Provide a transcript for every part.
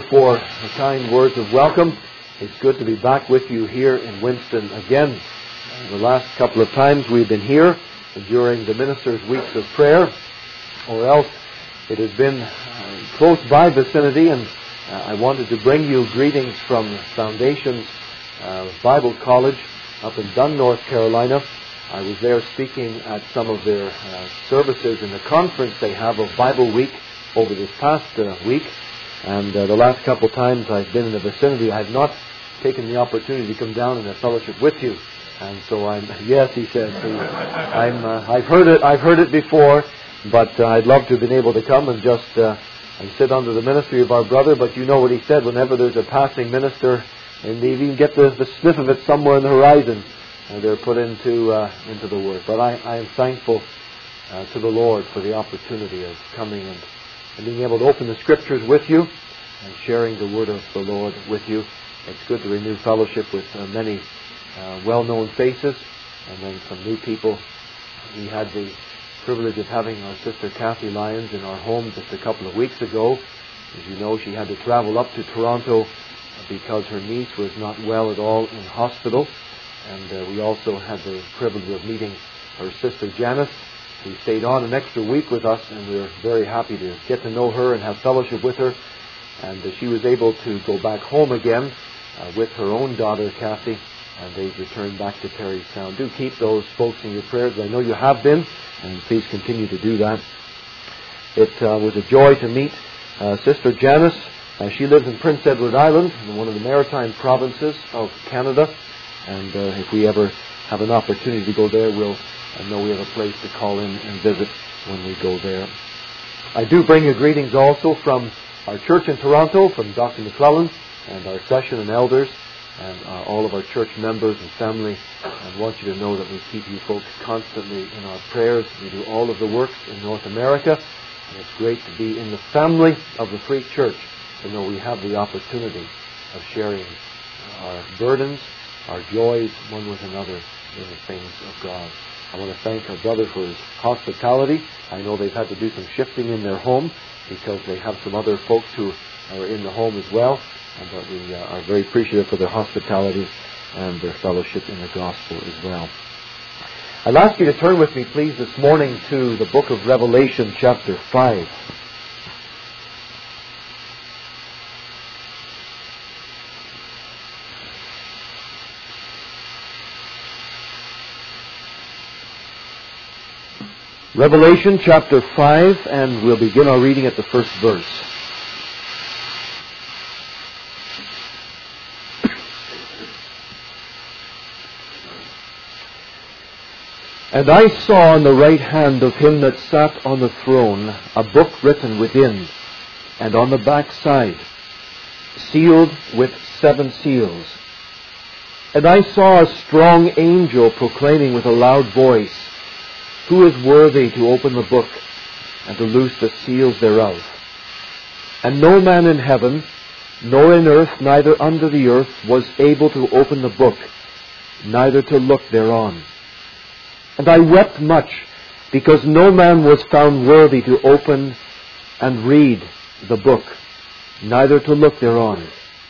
for the kind words of welcome. It's good to be back with you here in Winston again. The last couple of times we've been here during the ministers' weeks of prayer, or else it has been close by vicinity, and I wanted to bring you greetings from Foundations Bible College up in Dunn, North Carolina. I was there speaking at some of their services in the conference they have of Bible Week over this past week. And the last couple of times I've been in the vicinity, I've not taken the opportunity to come down and have fellowship with you. And so yes, he says, I've heard it before, but I'd love to have been able to come and just and sit under the ministry of our brother. But you know what he said, whenever there's a passing minister, and they even get the sniff of it somewhere on the horizon, they're put into the Word. But I am thankful to the Lord for the opportunity of coming and being able to open the Scriptures with you and sharing the Word of the Lord with you. It's good to renew fellowship with many well-known faces and then some new people. We had the privilege of having our sister Kathy Lyons in our home just a couple of weeks ago. As you know, she had to travel up to Toronto because her niece was not well at all in hospital. And we also had the privilege of meeting her sister Janice, who stayed on an extra week with us, and we were very happy to get to know her and have fellowship with her. And she was able to go back home again with her own daughter, Kathy, and they've returned back to Perry Sound. Do keep those folks in your prayers. I know you have been, and please continue to do that. It was a joy to meet Sister Janice. She lives in Prince Edward Island, in one of the maritime provinces of Canada. And if we ever have an opportunity to go there, we'll know we have a place to call in and visit when we go there. I do bring you greetings also from our church in Toronto, from Dr. McClellan and our session and elders and all of our church members and family. I want you to know that we keep you folks constantly in our prayers. We do all of the works in North America, and it's great to be in the family of the Free Church, to know we have the opportunity of sharing our burdens, our joys one with another in the things of God. I want to thank our brother for his hospitality. I know they've had to do some shifting in their home because they have some other folks who are in the home as well. But we are very appreciative for their hospitality and their fellowship in the gospel as well. I'd ask you to turn with me, please, this morning to the book of Revelation, chapter 5. Revelation chapter 5, and we'll begin our reading at the first verse. And I saw on the right hand of him that sat on the throne a book written within, and on the back side, sealed with 7 seals. And I saw a strong angel proclaiming with a loud voice, Who is worthy to open the book and to loose the seals thereof? And no man in heaven, nor in earth, neither under the earth, was able to open the book, neither to look thereon. And I wept much, because no man was found worthy to open and read the book, neither to look thereon.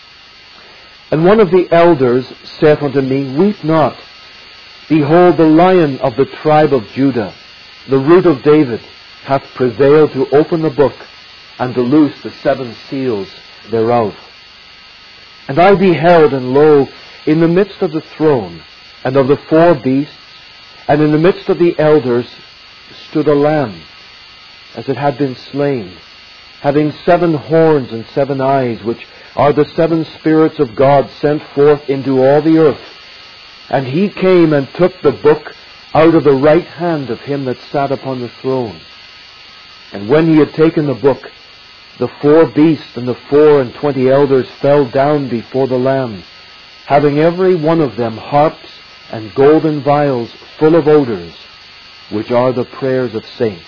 And one of the elders saith unto me, Weep not. Behold, the Lion of the tribe of Judah, the Root of David, hath prevailed to open the book and to loose the 7 seals thereof. And I beheld, and lo, in the midst of the throne and of the 4 beasts, and in the midst of the elders, stood a lamb, as it had been slain, having 7 horns and 7 eyes, which are the 7 spirits of God sent forth into all the earth. And he came and took the book out of the right hand of him that sat upon the throne. And when he had taken the book, the 4 beasts and the 24 elders fell down before the Lamb, having every one of them harps and golden vials full of odors, which are the prayers of saints.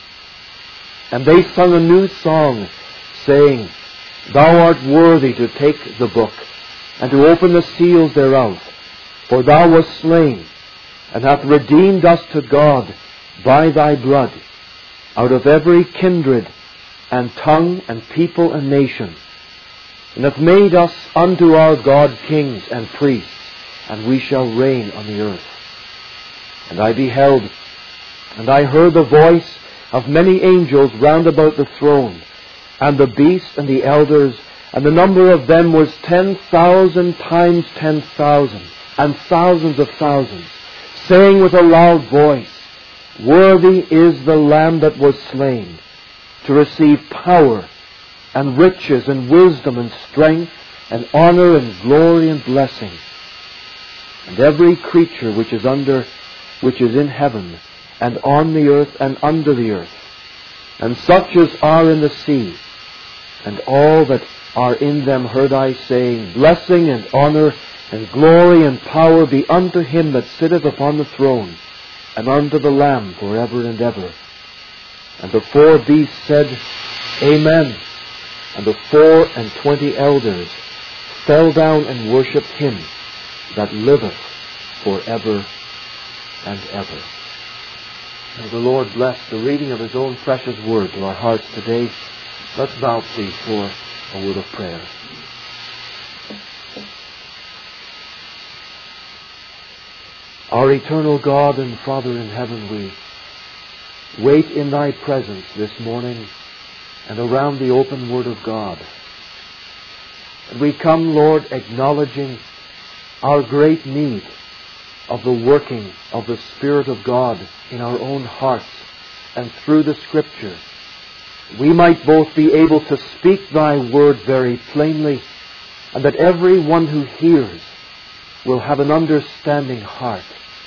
And they sung a new song, saying, Thou art worthy to take the book, and to open the seals thereof. For thou wast slain, and hath redeemed us to God by thy blood, out of every kindred and tongue and people and nation, and hath made us unto our God kings and priests, and we shall reign on the earth. And I beheld, and I heard the voice of many angels round about the throne, and the beast and the elders, and the number of them was 10,000 times 10,000, and thousands of thousands, saying with a loud voice, Worthy is the Lamb that was slain, to receive power, and riches, and wisdom, and strength, and honor, and glory, and blessing. And every creature which is in heaven, and on the earth, and under the earth, and such as are in the sea, and all that are in them heard I saying, Blessing, and honor, and glory, and power be unto him that sitteth upon the throne, and unto the Lamb forever and ever. And the four beasts said, Amen. And the 24 elders fell down and worshipped him that liveth forever and ever. May the Lord bless the reading of his own precious word to our hearts today. Let's bow, please, for a word of prayer. Our eternal God and Father in heaven, we wait in thy presence this morning and around the open Word of God. And we come, Lord, acknowledging our great need of the working of the Spirit of God in our own hearts and through the Scripture. We might both be able to speak thy word very plainly, and that every one who hears will have an understanding heart.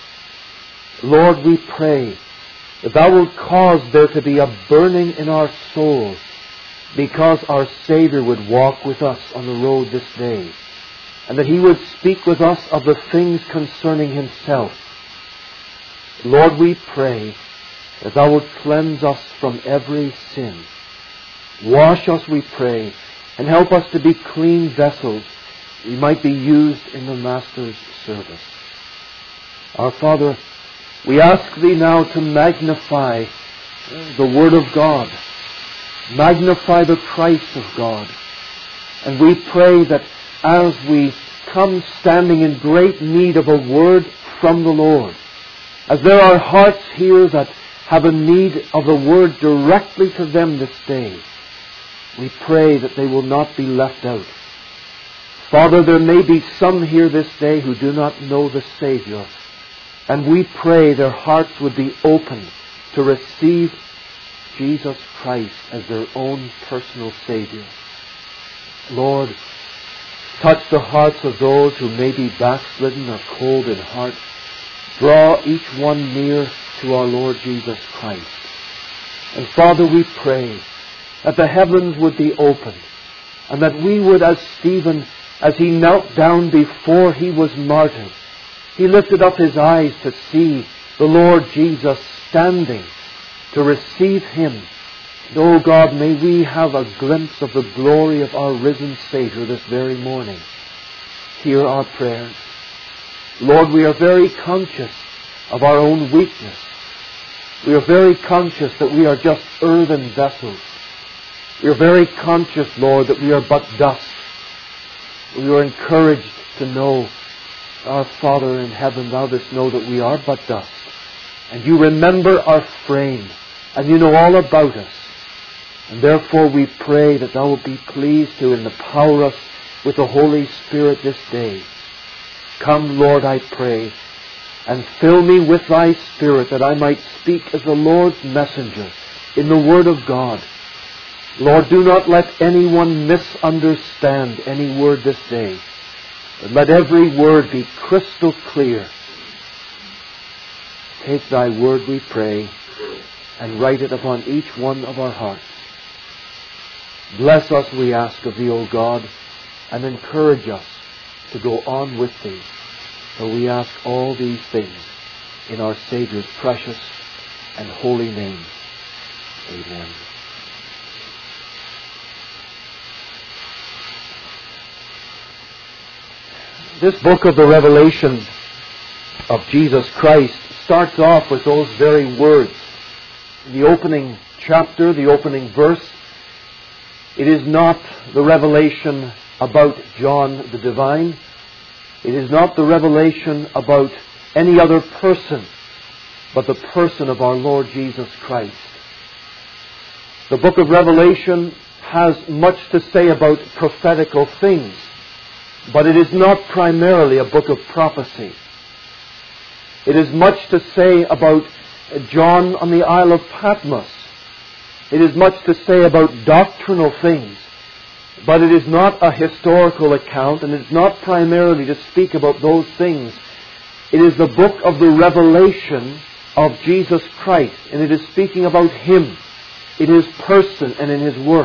Lord, we pray that thou wilt cause there to be a burning in our souls, because our Savior would walk with us on the road this day, and that he would speak with us of the things concerning himself. Lord, we pray that thou wilt cleanse us from every sin. Wash us, we pray, and help us to be clean vessels. We might be used in the Master's service. Our Father, we ask thee now to magnify the Word of God. Magnify the Christ of God. And we pray that as we come standing in great need of a word from the Lord, as there are hearts here that have a need of the word directly to them this day, we pray that they will not be left out. Father, there may be some here this day who do not know the Savior, and we pray their hearts would be open to receive Jesus Christ as their own personal Savior. Lord, touch the hearts of those who may be backslidden or cold in heart. Draw each one near to our Lord Jesus Christ. And Father, we pray that the heavens would be opened, and that we would, as Stephen, as he knelt down before he was martyred, he lifted up his eyes to see the Lord Jesus standing to receive him. And, oh God, may we have a glimpse of the glory of our risen Savior this very morning. Hear our prayers. Lord, we are very conscious of our own weakness. We are very conscious that we are just earthen vessels. We are very conscious, Lord, that we are but dust. We are encouraged to know, our Father in heaven, thou dost know that we are but dust. And you remember our frame, and you know all about us. And therefore we pray that thou wilt be pleased to empower us with the Holy Spirit this day. Come, Lord, I pray, and fill me with thy Spirit, that I might speak as the Lord's messenger in the Word of God. Lord, do not let anyone misunderstand any word this day, but let every word be crystal clear. Take thy word, we pray, and write it upon each one of our hearts. Bless us, we ask of thee, O God, and encourage us to go on with thee. For we ask all these things in our Saviour's precious and holy name. Amen. This book of the Revelation of Jesus Christ starts off with those very words. In the opening chapter, the opening verse, it is not the revelation about John the Divine. It is not the revelation about any other person, but the person of our Lord Jesus Christ. The book of Revelation has much to say about prophetical things, but it is not primarily a book of prophecy. It is much to say about John on the Isle of Patmos. It is much to say about doctrinal things, but it is not a historical account, and it is not primarily to speak about those things. It is the book of the revelation of Jesus Christ, and it is speaking about Him in His person and in His work.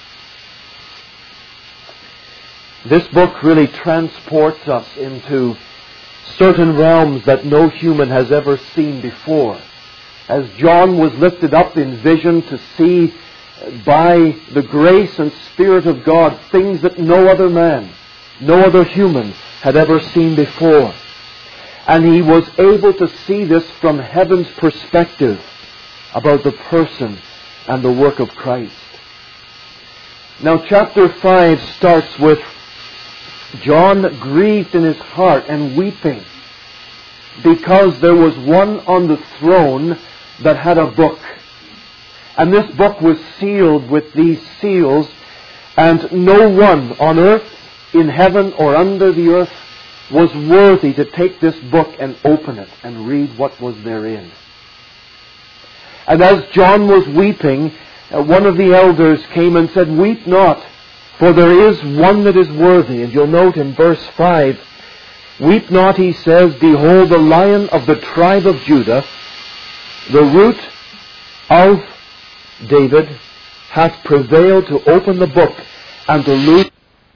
This book really transports us into certain realms that no human has ever seen before. As John was lifted up in vision to see by the grace and Spirit of God things that no other man, no other human had ever seen before. And he was able to see this from heaven's perspective about the person and the work of Christ. Now chapter 5 starts with John grieved in his heart and weeping because there was one on the throne that had a book. And this book was sealed with these seals, and no one on earth, in heaven, or under the earth was worthy to take this book and open it and read what was therein. And as John was weeping, one of the elders came and said, "Weep not, for there is one that is worthy." And you'll note in verse 5, "Weep not," he says, "behold, the Lion of the tribe of Judah, the root of David, hath prevailed to open the book and to loose."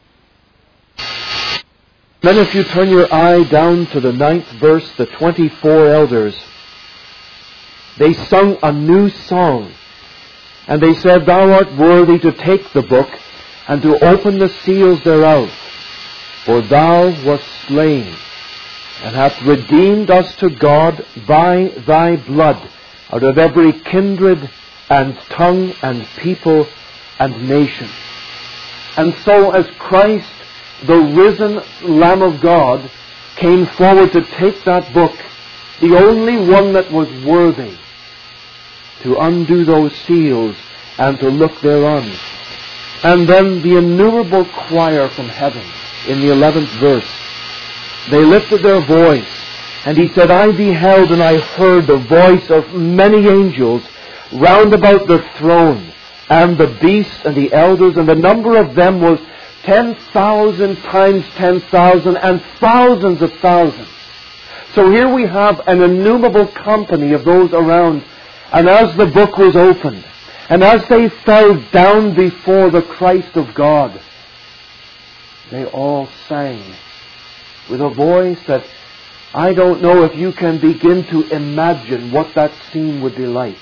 Then if you turn your eye down to the 9th verse, the 24 elders, they sung a new song. And they said, "Thou art worthy to take the book and to open the seals thereof. For thou wast slain, and hast redeemed us to God by thy blood, out of every kindred and tongue and people and nation." And so as Christ, the risen Lamb of God, came forward to take that book, the only one that was worthy to undo those seals and to look thereon. And then the innumerable choir from heaven, in the 11th verse, they lifted their voice, and he said, "I beheld and I heard the voice of many angels round about the throne, and the beast and the elders, and the number of them was 10,000 times 10,000, and thousands of thousands." So here we have an innumerable company of those around, and as the book was opened, and as they fell down before the Christ of God, they all sang with a voice that I don't know if you can begin to imagine what that scene would be like.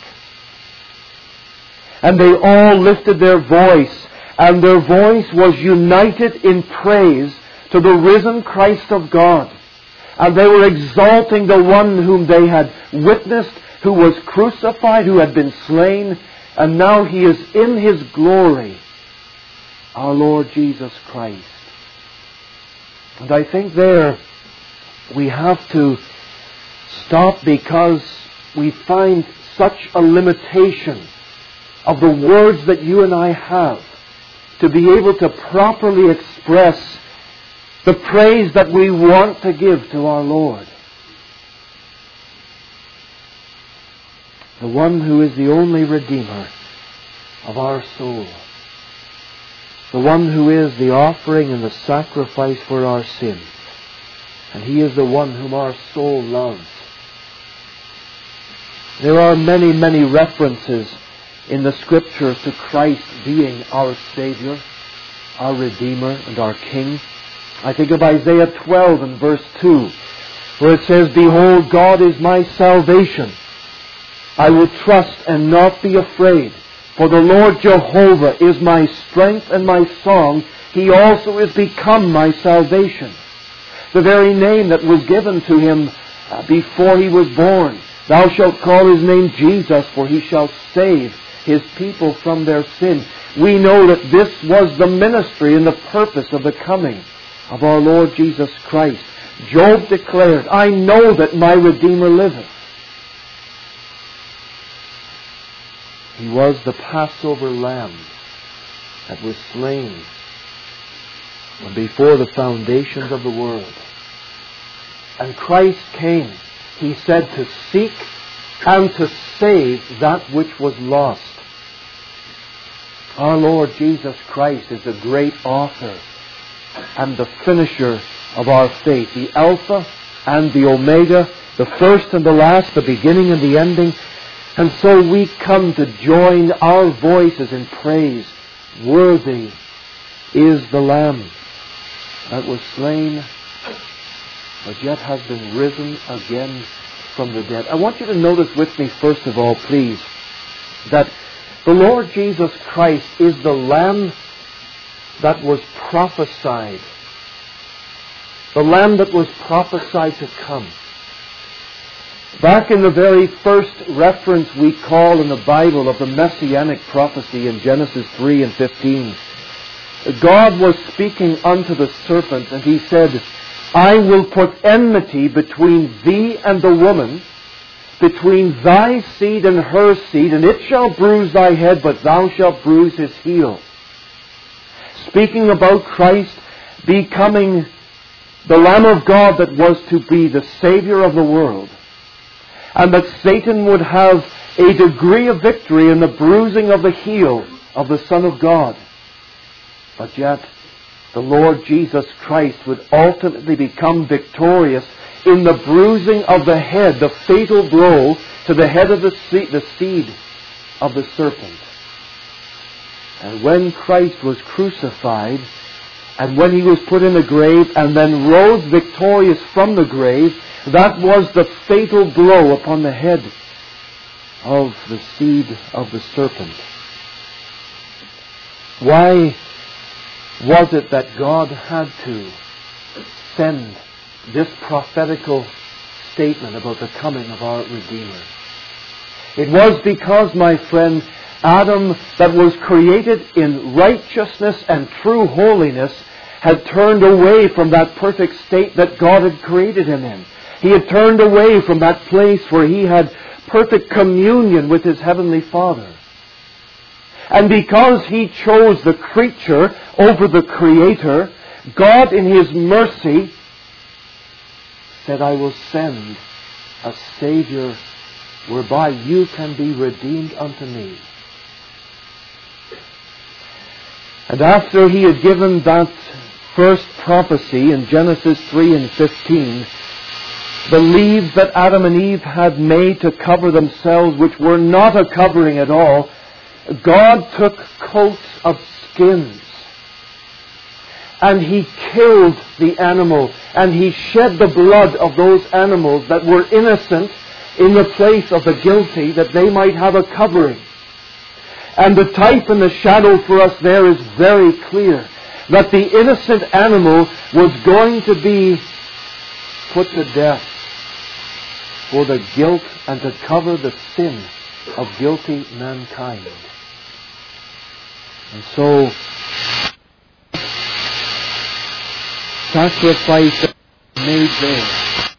And they all lifted their voice, and their voice was united in praise to the risen Christ of God. And they were exalting the one whom they had witnessed, who was crucified, who had been slain, and now he is in his glory, our Lord Jesus Christ. And I think there we have to stop, because we find such a limitation of the words that you and I have to be able to properly express the praise that we want to give to our Lord. The one who is the only Redeemer of our soul. The one who is the offering and the sacrifice for our sin. And He is the one whom our soul loves. There are many, many references in the Scriptures to Christ being our Savior, our Redeemer, and our King. I think of Isaiah 12 and verse 2, where it says, "Behold, God is my salvation. I will trust and not be afraid. For the Lord Jehovah is my strength and my song. He also is become my salvation." The very name that was given to Him before He was born. "Thou shalt call His name Jesus, for He shall save His people from their sin. We know that this was the ministry and the purpose of the coming of our Lord Jesus Christ. Job declared, I know that my Redeemer liveth. He was the Passover lamb that was slain before the foundations of the world. And Christ came, He said, to seek and to save that which was lost. Our Lord Jesus Christ is the great author and the finisher of our faith, the Alpha and the Omega, the first and the last, the beginning and the ending. And so we come to join our voices in praise. Worthy is the Lamb that was slain, but yet has been risen again from the dead. I want you to notice with me, first of all, please, that the Lord Jesus Christ is the Lamb that was prophesied. The Lamb that was prophesied to come. Back in the very first reference we call in the Bible of the Messianic prophecy in Genesis 3 and 15, God was speaking unto the serpent, and He said, I will put enmity between thee and the woman, between thy seed and her seed, and it shall bruise thy head, but thou shalt bruise his heel. Speaking about Christ becoming the Lamb of God that was to be the Savior of the world, and that Satan would have a degree of victory in the bruising of the heel of the Son of God. But yet, the Lord Jesus Christ would ultimately become victorious in the bruising of the head, the fatal blow to the head of the seed of the serpent. And when Christ was crucified, and when He was put in the grave and then rose victorious from the grave, that was the fatal blow upon the head of the seed of the serpent. Why was it that God had to send this prophetical statement about the coming of our Redeemer? It was because, my friend, Adam, that was created in righteousness and true holiness, had turned away from that perfect state that God had created him in. He had turned away from that place where he had perfect communion with his Heavenly Father. And because he chose the creature over the Creator, God in His mercy said, I will send a Savior whereby you can be redeemed unto me. And after He had given that first prophecy in Genesis 3 and 15, the leaves that Adam and Eve had made to cover themselves, which were not a covering at all, God took coats of skins and He killed the animal, and He shed the blood of those animals that were innocent in the place of the guilty, that they might have a covering. And the type and the shadow for us there is very clear, that the innocent animal was going to be put to death for the guilt and to cover the sin of guilty mankind. And so, sacrifice made there.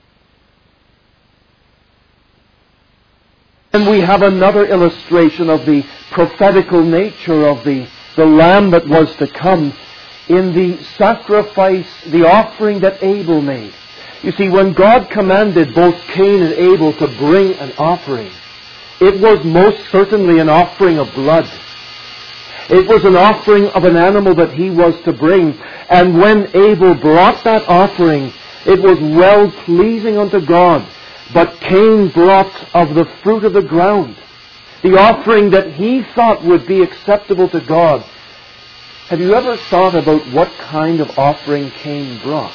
And we have another illustration of the prophetical nature of the Lamb that was to come in the sacrifice, the offering that Abel made. You see, when God commanded both Cain and Abel to bring an offering, it was most certainly an offering of blood. It was an offering of an animal that he was to bring. And when Abel brought that offering, it was well pleasing unto God. But Cain brought of the fruit of the ground, the offering that he thought would be acceptable to God. Have you ever thought about what kind of offering Cain brought?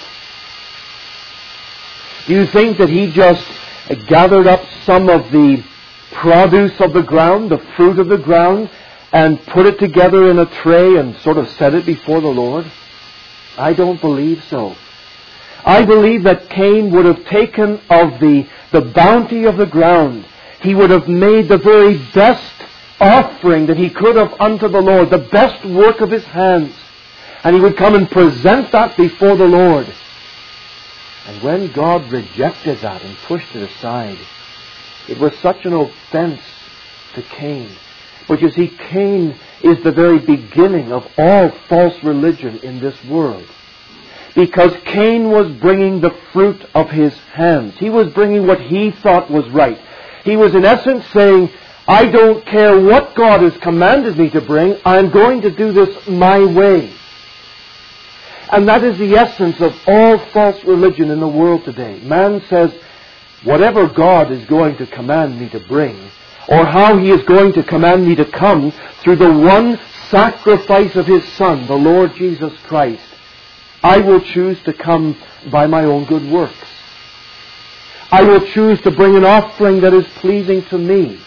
Do you think that he just gathered up some of the produce of the ground, the fruit of the ground, and put it together in a tray and sort of set it before the Lord? I don't believe so. I believe that Cain would have taken of the bounty of the ground. He would have made the very best offering that he could have unto the Lord, the best work of his hands. And he would come and present that before the Lord. And when God rejected that and pushed it aside, it was such an offense to Cain. But you see, Cain is the very beginning of all false religion in this world. Because Cain was bringing the fruit of his hands. He was bringing what he thought was right. He was in essence saying, I don't care what God has commanded me to bring, I'm going to do this my way. And that is the essence of all false religion in the world today. Man says, whatever God is going to command me to bring, or how He is going to command me to come through the one sacrifice of His Son, the Lord Jesus Christ, I will choose to come by my own good works. I will choose to bring an offering that is pleasing to me.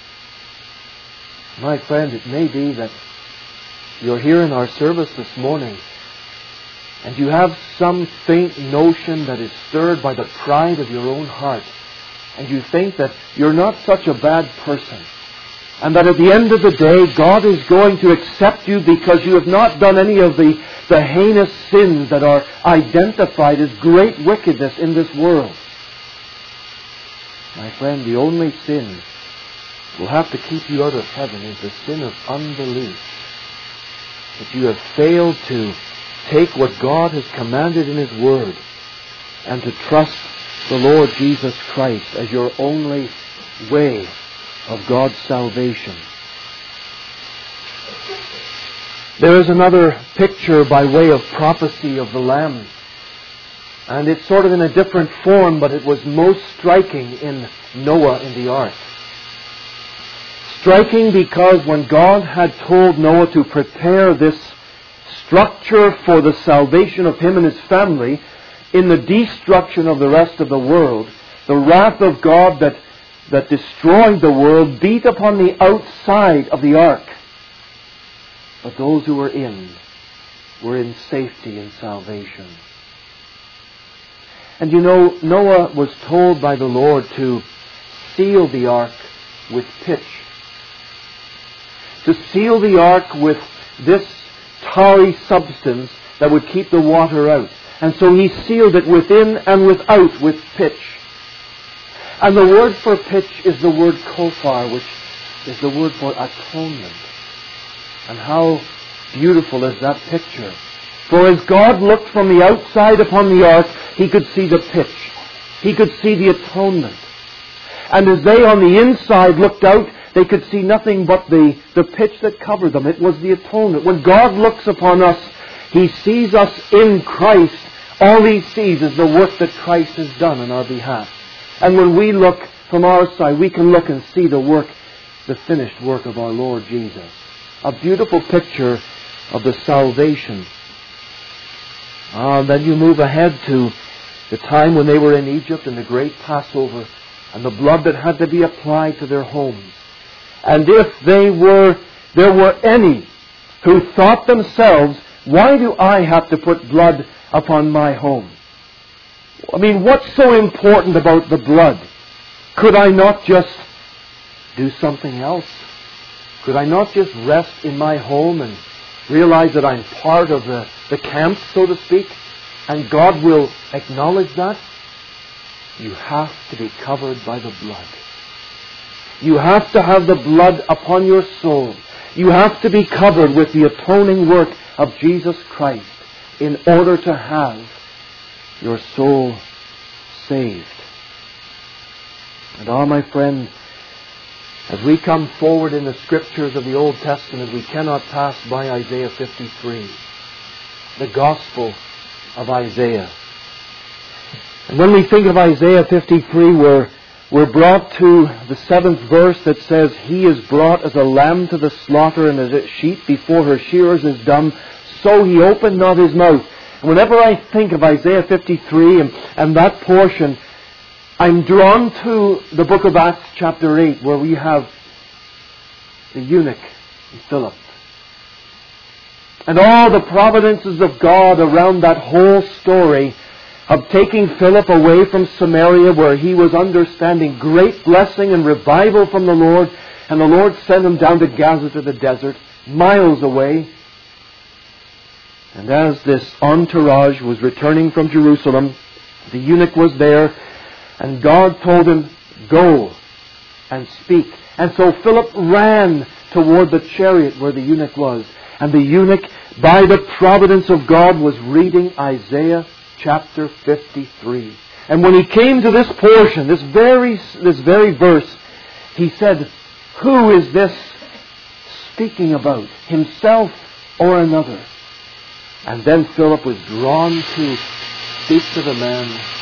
My friend, it may be that you're here in our service this morning and you have some faint notion that is stirred by the pride of your own heart. And you think that you're not such a bad person. And that at the end of the day, God is going to accept you because you have not done any of the heinous sins that are identified as great wickedness in this world. My friend, the only sin that will have to keep you out of heaven is the sin of unbelief. That you have failed to take what God has commanded in His Word and to trust the Lord Jesus Christ as your only way of God's salvation. There is another picture by way of prophecy of the Lamb. And it's sort of in a different form, but it was most striking in Noah in the ark. Striking because when God had told Noah to prepare this structure for the salvation of him and his family, in the destruction of the rest of the world, the wrath of God that destroyed the world beat upon the outside of the ark. But those who were in safety and salvation. And you know, Noah was told by the Lord to seal the ark with pitch. To seal the ark with this tarry substance that would keep the water out. And so he sealed it within and without with pitch. And the word for pitch is the word kofar, which is the word for atonement. And how beautiful is that picture. For as God looked from the outside upon the ark, He could see the pitch. He could see the atonement. And as they on the inside looked out, they could see nothing but the pitch that covered them. It was the atonement. When God looks upon us, He sees us in Christ. All He sees is the work that Christ has done on our behalf. And when we look from our side, we can look and see the finished work of our Lord Jesus. A beautiful picture of the salvation. Then you move ahead to the time when they were in Egypt and the great Passover and the blood that had to be applied to their homes. And if there were any who thought themselves, why do I have to put blood upon my home? I mean, what's so important about the blood? Could I not just do something else? Could I not just rest in my home and realize that I'm part of the camp, so to speak, and God will acknowledge that? You have to be covered by the blood. You have to have the blood upon your soul. You have to be covered with the atoning work of Jesus Christ in order to have your soul saved. And my friend, as we come forward in the Scriptures of the Old Testament, we cannot pass by Isaiah 53, the Gospel of Isaiah. And when we think of Isaiah 53, we're brought to the 7th verse that says, He is brought as a lamb to the slaughter, and as a sheep before her shearers is dumb, so He opened not His mouth. And whenever I think of Isaiah 53 and that portion, I'm drawn to the book of Acts chapter 8, where we have the eunuch and Philip. And all the providences of God around that whole story of taking Philip away from Samaria, where he was understanding great blessing and revival from the Lord, And the Lord sent him down to Gaza, to the desert, miles away. And as this entourage was returning from Jerusalem, the eunuch was there, and God told him, "Go and speak." And so Philip ran toward the chariot where the eunuch was. And the eunuch, by the providence of God, was reading Isaiah chapter 53. And when he came to this portion, this very verse, he said, "Who is this speaking about? Himself or another?" And then Philip was drawn to speak to the man.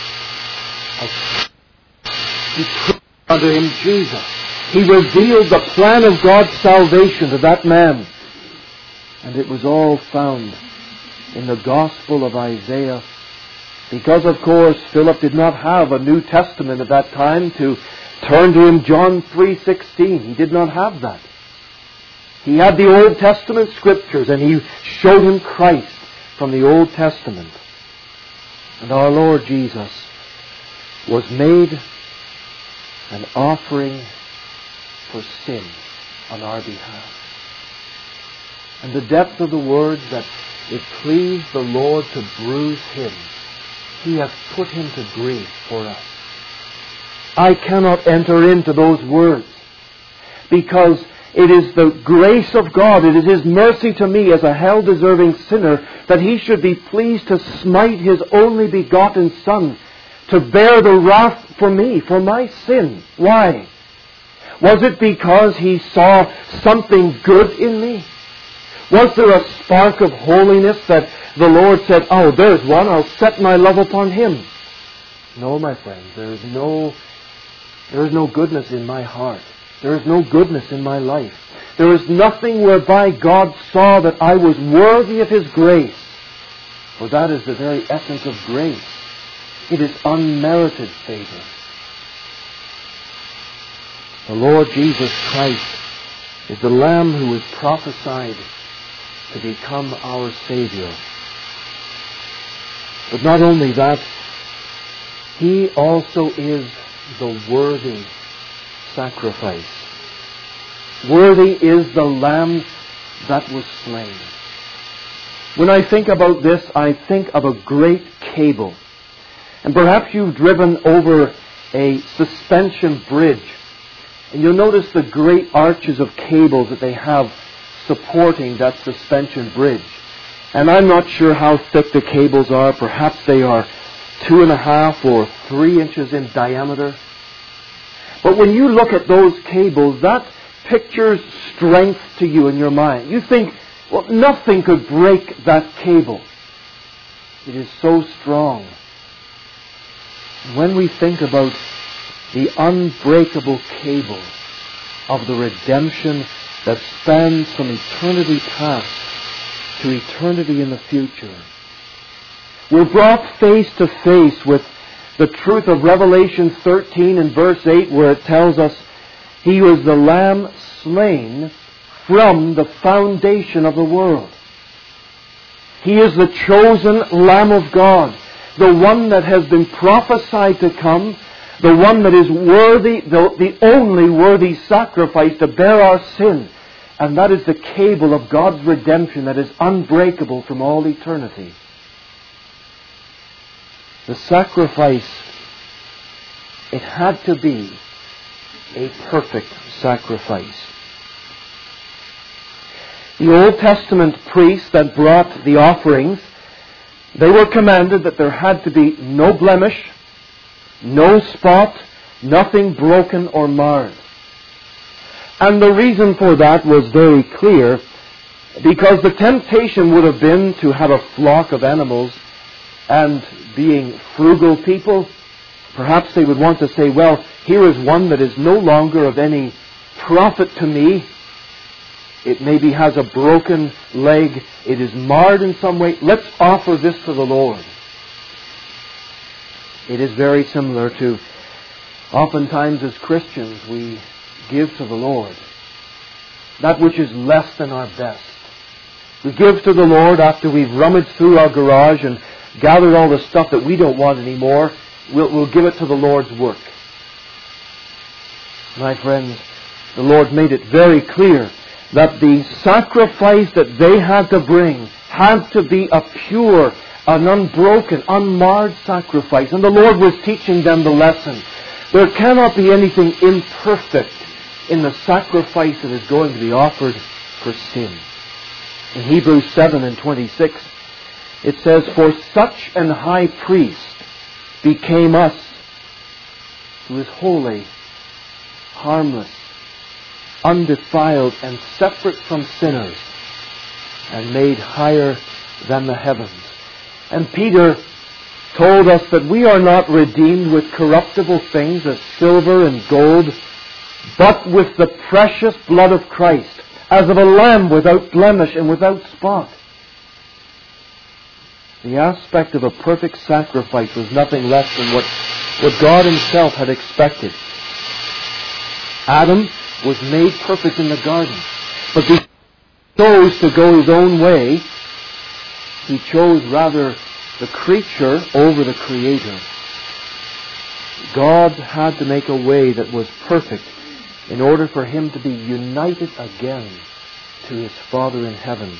He put unto him Jesus. He revealed the plan of God's salvation to that man. And it was all found in the Gospel of Isaiah. Because, of course, Philip did not have a New Testament at that time to turn to him John 3:16. He did not have that. He had the Old Testament Scriptures, and he showed him Christ from the Old Testament. And our Lord Jesus was made an offering for sin on our behalf. And the depth of the words that it pleased the Lord to bruise him, He has put him to grief for us. I cannot enter into those words because it is the grace of God, it is His mercy to me as a hell-deserving sinner that He should be pleased to smite His only begotten Son to bear the wrath for me, for my sin. Why? Was it because He saw something good in me? Was there a spark of holiness that the Lord said, "Oh, there's one, I'll set my love upon him"? No, my friends, there is no goodness in my heart. There is no goodness in my life. There is nothing whereby God saw that I was worthy of His grace. For that is the very essence of grace. It is unmerited favor. The Lord Jesus Christ is the Lamb who was prophesied to become our Savior. But not only that, He also is the worthy sacrifice. Worthy is the Lamb that was slain. When I think about this, I think of a great cable. And perhaps you've driven over a suspension bridge, and you'll notice the great arches of cables that they have supporting that suspension bridge. And I'm not sure how thick the cables are. Perhaps they are 2.5 or 3 inches in diameter. But when you look at those cables, that pictures strength to you in your mind. You think, well, nothing could break that cable. It is so strong. When we think about the unbreakable cable of the redemption that spans from eternity past to eternity in the future, we're brought face to face with the truth of Revelation 13 and verse 8, where it tells us He was the Lamb slain from the foundation of the world. He is the chosen Lamb of God, the one that has been prophesied to come, the one that is worthy, the only worthy sacrifice to bear our sin. And that is the cable of God's redemption that is unbreakable from all eternity. The sacrifice, it had to be a perfect sacrifice. The Old Testament priests that brought the offerings, they were commanded that there had to be no blemish, no spot, nothing broken or marred. And the reason for that was very clear, because the temptation would have been to have a flock of animals, and being frugal people, perhaps they would want to say, well, here is one that is no longer of any profit to me. It maybe has a broken leg. It is marred in some way. Let's offer this to the Lord. It is very similar to, oftentimes as Christians, we give to the Lord that which is less than our best. We give to the Lord after we've rummaged through our garage and gathered all the stuff that we don't want anymore. We'll give it to the Lord's work. My friends, the Lord made it very clear that the sacrifice that they had to bring had to be a pure, an unbroken, unmarred sacrifice. And the Lord was teaching them the lesson. There cannot be anything imperfect in the sacrifice that is going to be offered for sin. In Hebrews 7:26, it says, "For such an high priest became us, who is holy, harmless, undefiled, and separate from sinners, and made higher than the heavens." And Peter told us that we are not redeemed with corruptible things as silver and gold, but with the precious blood of Christ, as of a lamb without blemish and without spot. The aspect of a perfect sacrifice was nothing less than what God Himself had expected. Adam was made perfect in the garden, but he chose to go his own way. He chose rather the creature over the Creator. God had to make a way that was perfect in order for Him to be united again to His Father in heaven.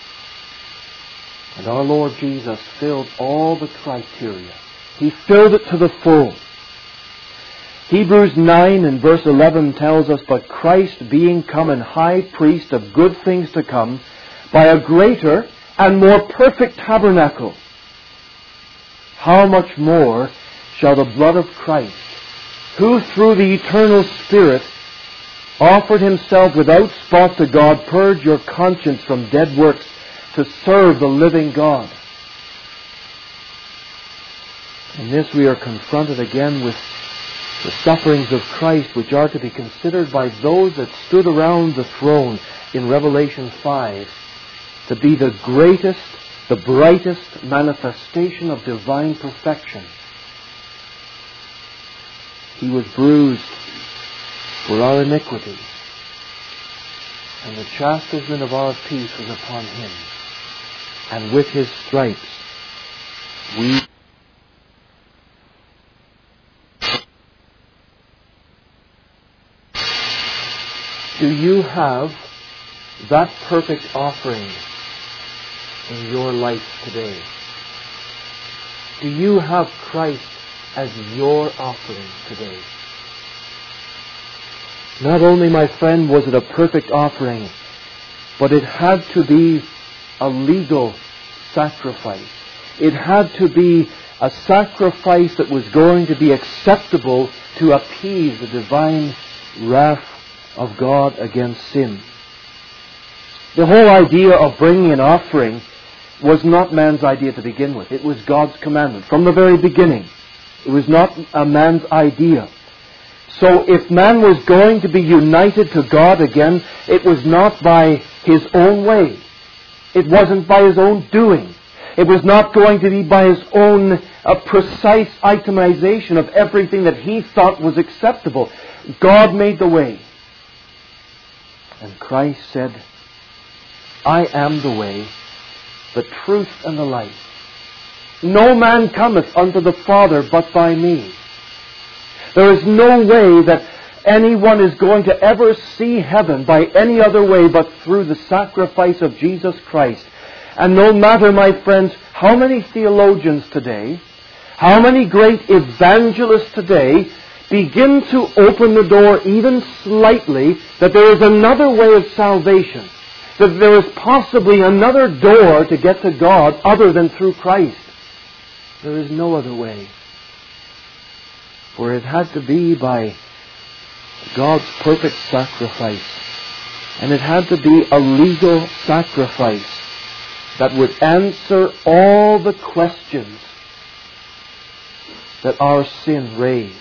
And our Lord Jesus filled all the criteria. He filled it to the full. Hebrews 9 and verse 11 tells us, "But Christ being come an high priest of good things to come, by a greater and more perfect tabernacle, how much more shall the blood of Christ, who through the eternal Spirit offered Himself without spot to God, purge your conscience from dead works to serve the living God." In this we are confronted again with the sufferings of Christ, which are to be considered by those that stood around the throne in Revelation 5 to be the greatest, the brightest manifestation of divine perfection. He was bruised for our iniquities, and the chastisement of our peace was upon Him. And with His stripes we Do you have that perfect offering in your life today? Do you have Christ as your offering today? Not only, my friend, was it a perfect offering, but it had to be a legal sacrifice. It had to be a sacrifice that was going to be acceptable to appease the divine wrath of God against sin. The whole idea of bringing an offering was not man's idea to begin with. It was God's commandment from the very beginning. It was not a man's idea. So if man was going to be united to God again, it was not by his own way. It wasn't by his own doing. It was not going to be by his own precise itemization of everything that he thought was acceptable. God made the way. And Christ said, "I am the way, the truth, and the life. No man cometh unto the Father but by me." There is no way that anyone is going to ever see heaven by any other way but through the sacrifice of Jesus Christ. And no matter, my friends, how many theologians today, how many great evangelists today begin to open the door even slightly that there is another way of salvation, that there is possibly another door to get to God other than through Christ. There is no other way. For it had to be by God's perfect sacrifice. And it had to be a legal sacrifice that would answer all the questions that our sin raised.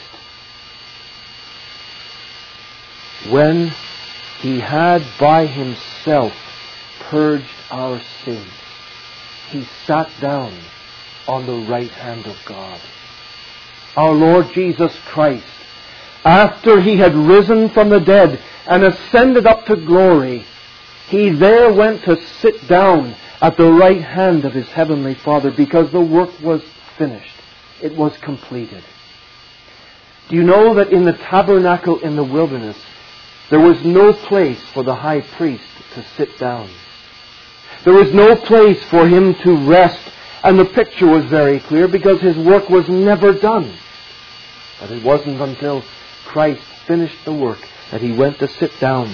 When He had by Himself purged our sins, He sat down on the right hand of God. Our Lord Jesus Christ, after He had risen from the dead and ascended up to glory, He there went to sit down at the right hand of His heavenly Father because the work was finished. It was completed. Do you know that in the tabernacle in the wilderness, There was no place for the high priest to sit down. There was no place for him to rest. And the picture was very clear because his work was never done. But it wasn't until Christ finished the work that he went to sit down.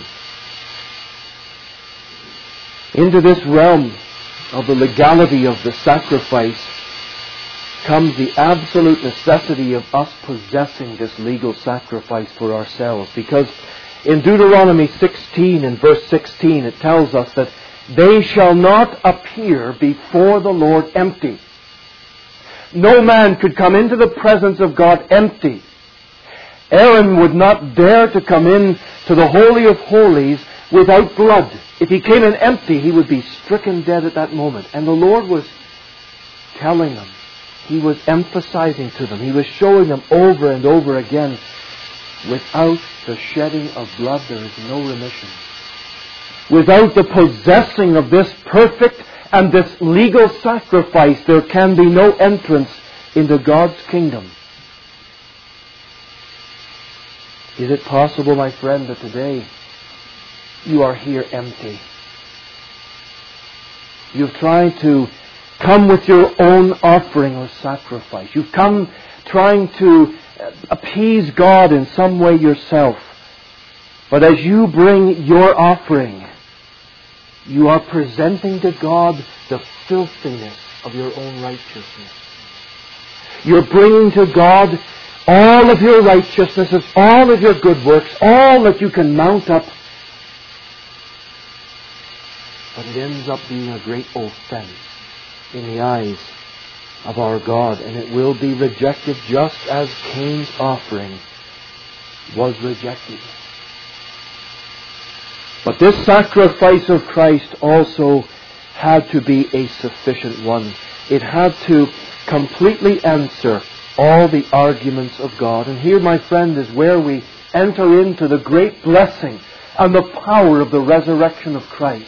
Into this realm of the legality of the sacrifice comes the absolute necessity of us possessing this legal sacrifice for ourselves. Because in Deuteronomy 16 and verse 16 it tells us that they shall not appear before the Lord empty. No man could come into the presence of God empty. Aaron would not dare to come in to the Holy of Holies without blood. If he came in empty, he would be stricken dead at that moment. And the Lord was telling them, He was emphasizing to them, He was showing them over and over again, without the shedding of blood there is no remission. Without the possessing of this perfect and this legal sacrifice, there can be no entrance into God's kingdom. Is it possible, my friend, that today you are here empty? You've tried to come with your own offering or sacrifice. You've come trying to appease God in some way yourself. But as you bring your offering, you are presenting to God the filthiness of your own righteousness. You're bringing to God all of your righteousnesses, all of your good works, all that you can mount up. But it ends up being a great offense in the eyes of our God, and it will be rejected just as Cain's offering was rejected. But this sacrifice of Christ also had to be a sufficient one. It had to completely answer all the arguments of God. And here, my friend, is where we enter into the great blessing and the power of the resurrection of Christ.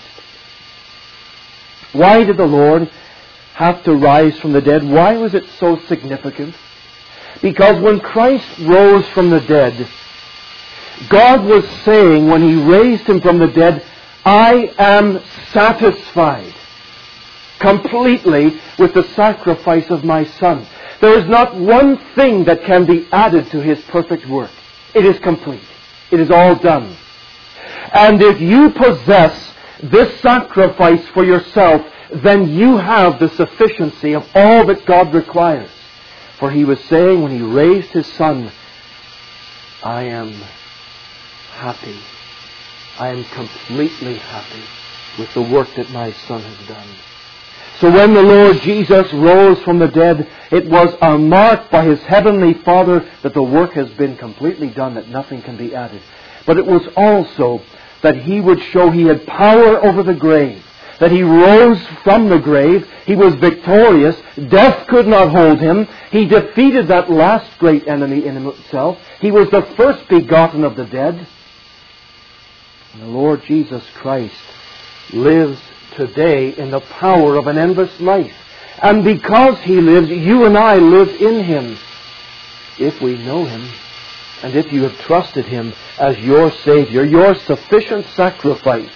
Why did the Lord have to rise from the dead? Why was it so significant? Because when Christ rose from the dead, God was saying when He raised Him from the dead, I am satisfied completely with the sacrifice of my Son. There is not one thing that can be added to His perfect work. It is complete. It is all done. And if you possess this sacrifice for yourself, then you have the sufficiency of all that God requires. For He was saying when He raised His Son, I am happy. I am completely happy with the work that my Son has done. So when the Lord Jesus rose from the dead, it was a mark by His Heavenly Father that the work has been completely done, that nothing can be added. But it was also that He would show He had power over the grave, that He rose from the grave. He was victorious. Death could not hold Him. He defeated that last great enemy in Himself. He was the first begotten of the dead. And the Lord Jesus Christ lives today in the power of an endless life. And because He lives, you and I live in Him. If we know Him, and if you have trusted Him as your Savior, your sufficient sacrifice.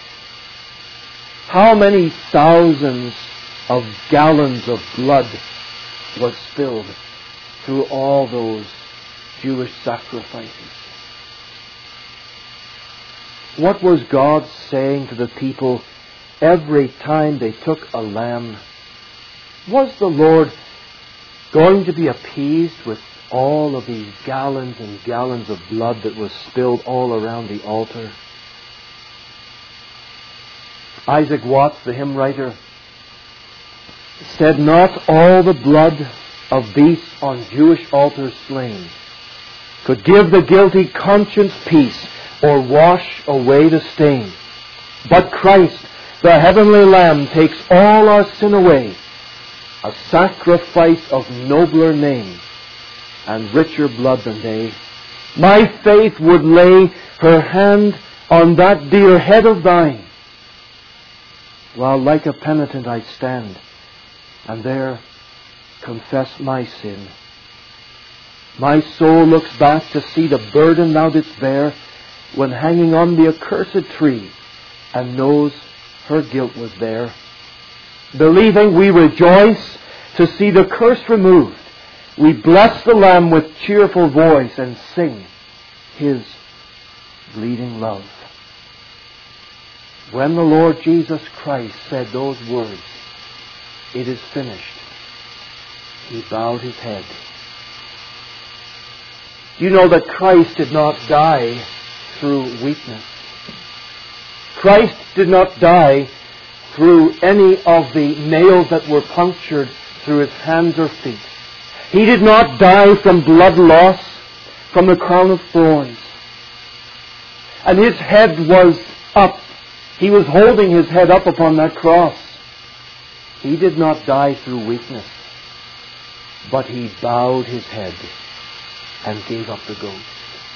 How many thousands of gallons of blood was spilled through all those Jewish sacrifices? What was God saying to the people every time they took a lamb? Was the Lord going to be appeased with all of these gallons and gallons of blood that was spilled all around the altar? Isaac Watts, the hymn writer, said, not all the blood of beasts on Jewish altars slain could give the guilty conscience peace or wash away the stain. But Christ, the heavenly Lamb, takes all our sin away, a sacrifice of nobler name and richer blood than they. My faith would lay her hand on that dear head of thine, while like a penitent I stand, and there confess my sin. My soul looks back to see the burden thou didst bear, when hanging on the accursed tree and knows her guilt was there. Believing, we rejoice to see the curse removed. We bless the Lamb with cheerful voice and sing His bleeding love. When the Lord Jesus Christ said those words, "It is finished," He bowed His head. You know that Christ did not die through weakness. Christ did not die through any of the nails that were punctured through His hands or feet. He did not die from blood loss, from the crown of thorns. And His head was up. He was holding His head up upon that cross. He did not die through weakness, but He bowed His head and gave up the ghost.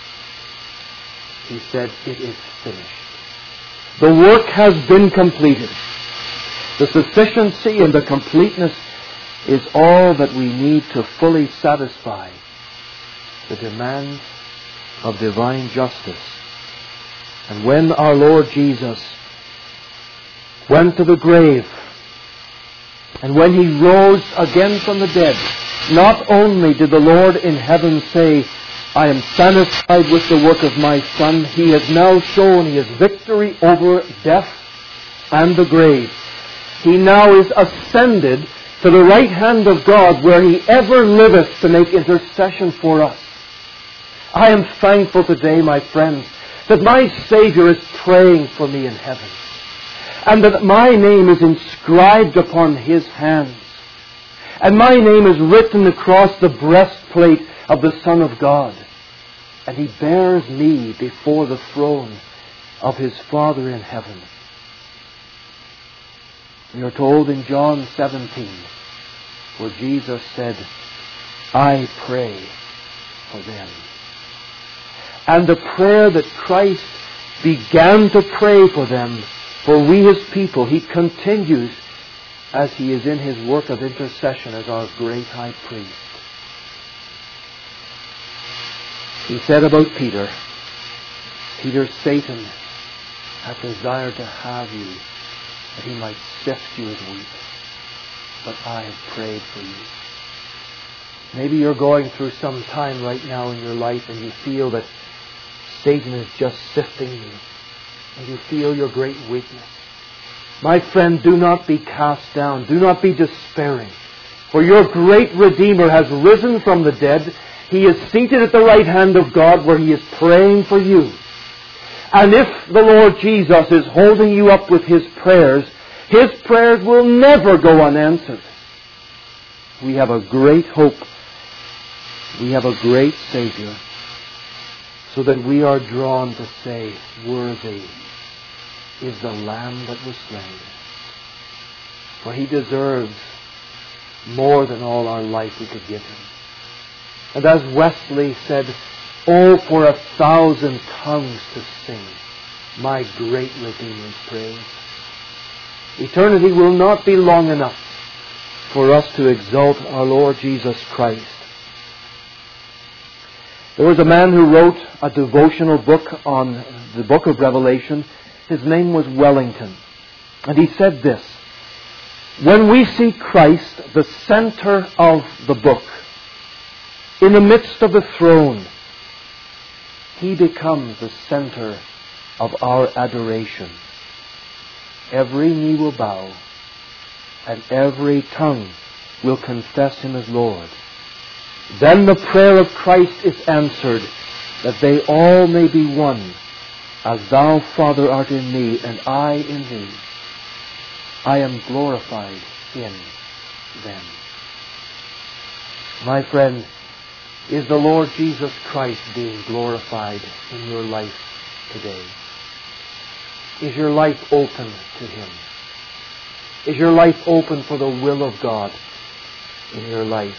He said, "It is finished." The work has been completed. The sufficiency and the completeness is all that we need to fully satisfy the demands of divine justice. And when our Lord Jesus went to the grave, and when He rose again from the dead, not only did the Lord in heaven say, "I am satisfied with the work of my Son," He has now shown His victory over death and the grave. He now is ascended to the right hand of God, where He ever liveth to make intercession for us. I am thankful today, my friends, that my Savior is praying for me in heaven, and that my name is inscribed upon His hands, and my name is written across the breastplate of the Son of God, and He bears me before the throne of His Father in heaven. We are told in John 17, where Jesus said, "I pray for them." And the prayer that Christ began to pray for them, for we His people, He continues as He is in His work of intercession as our great high priest. He said about Peter, "Peter, Satan hath desired to have you, that he might sift you as wheat. But I have prayed for you." Maybe you're going through some time right now in your life and you feel that Satan is just sifting you, and you feel your great weakness. My friend, do not be cast down. Do not be despairing. For your great Redeemer has risen from the dead. He is seated at the right hand of God, where He is praying for you. And if the Lord Jesus is holding you up with His prayers will never go unanswered. We have a great hope. We have a great Savior, so that we are drawn to say, "Worthy is the Lamb that was slain." For He deserves more than all our life we could give Him. And as Wesley said, "Oh, for 1,000 tongues to sing my great Redeemer's praise." Eternity will not be long enough for us to exalt our Lord Jesus Christ. There was a man who wrote a devotional book on the book of Revelation. His name was Wellington. And he said this: "When we see Christ, the center of the book, in the midst of the throne, He becomes the center of our adoration. Every knee will bow, and every tongue will confess Him as Lord. Then the prayer of Christ is answered, that they all may be one, as Thou, Father, art in me, and I in Thee. I am glorified in them." My friend, is the Lord Jesus Christ being glorified in your life today? Is your life open to Him? Is your life open for the will of God in your life?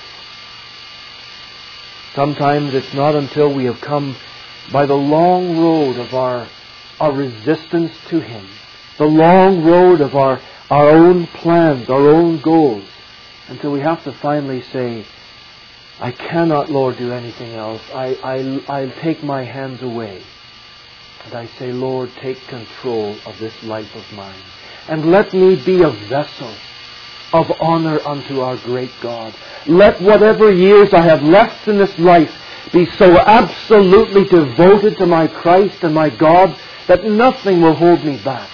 Sometimes it's not until we have come by the long road of our resistance to Him, the long road of our own plans, our own goals, until we have to finally say, "I cannot, Lord, do anything else. I'll take my hands away." And I say, Lord, take control of this life of mine. And let me be a vessel of honor unto our great God. Let whatever years I have left in this life be so absolutely devoted to my Christ and my God that nothing will hold me back.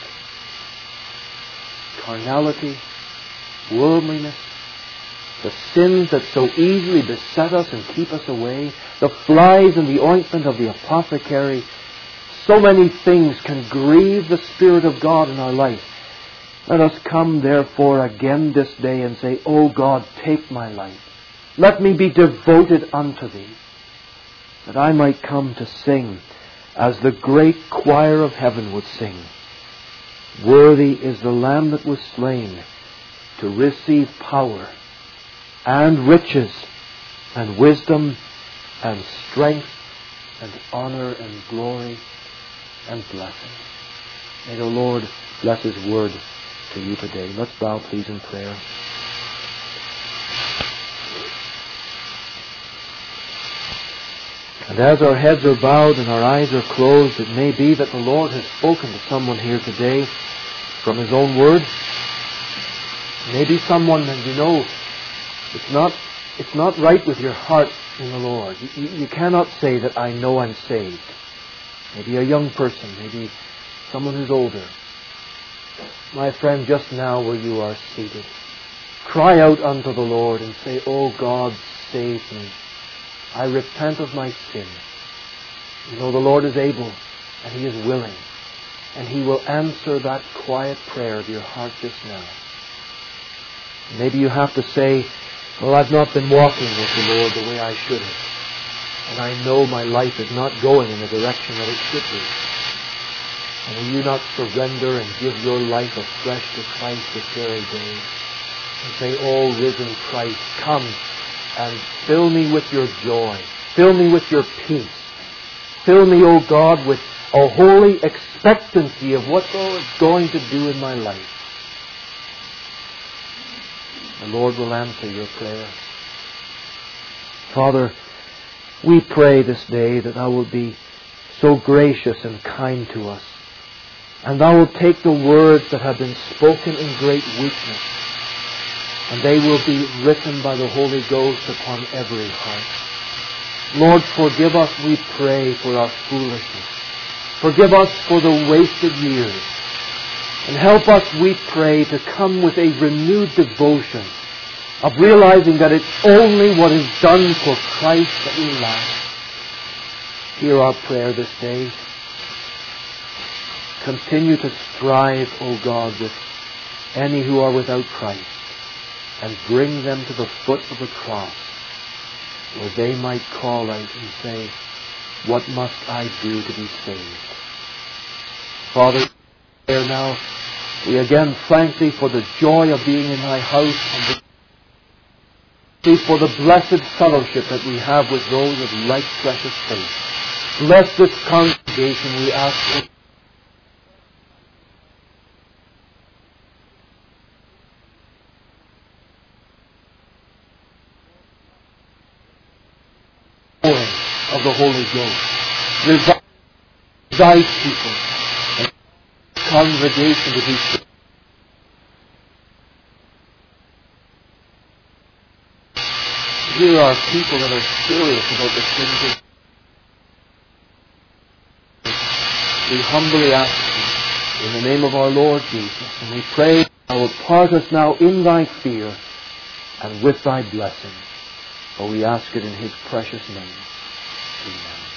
Carnality, worldliness, the sins that so easily beset us and keep us away, the flies in the ointment of the apothecary, so many things can grieve the Spirit of God in our life. Let us come, therefore, again this day and say, O God, take my life. Let me be devoted unto Thee, that I might come to sing as the great choir of heaven would sing. Worthy is the Lamb that was slain to receive power and riches and wisdom and strength and honor and glory and blessing. May the Lord bless His word to you today. Let's bow, please, in prayer. And as our heads are bowed and our eyes are closed, it may be that the Lord has spoken to someone here today from His own word. Maybe someone, and you know, it's not right with your heart in the Lord. You cannot say that I know I'm saved. Maybe a young person, maybe someone who's older. My friend, just now where you are seated, cry out unto the Lord and say, O God, save me. I repent of my sin. You know the Lord is able and He is willing, and He will answer that quiet prayer of your heart just now. Maybe you have to say, well, I've not been walking with the Lord the way I should have, and I know my life is not going in the direction that it should be. And will you not surrender and give your life afresh to Christ this very day? And say, O risen Christ, come and fill me with your joy. Fill me with your peace. Fill me, O God, with a holy expectancy of what God is going to do in my life. The Lord will answer your prayer. Father, we pray this day that Thou wilt be so gracious and kind to us, and Thou wilt take the words that have been spoken in great weakness, and they will be written by the Holy Ghost upon every heart. Lord, forgive us, we pray, for our foolishness. Forgive us for the wasted years. And help us, we pray, to come with a renewed devotion of realizing that it's only what is done for Christ that will last. Hear our prayer this day. Continue to strive, O God, with any who are without Christ, and bring them to the foot of the cross, where they might call out and say, what must I do to be saved? Father, here now, we again thank Thee for the joy of being in Thy house, and Thee for the blessed fellowship that we have with those of like precious faith. Bless this congregation, we ask. Of the Holy Ghost. Revive Thy people and congregation to be saved. Here are people that are serious about the things of God. We humbly ask Thee in the name of our Lord Jesus, and we pray Thou wilt part us now in Thy fear and with Thy blessing. For we ask it in His precious name. Amen.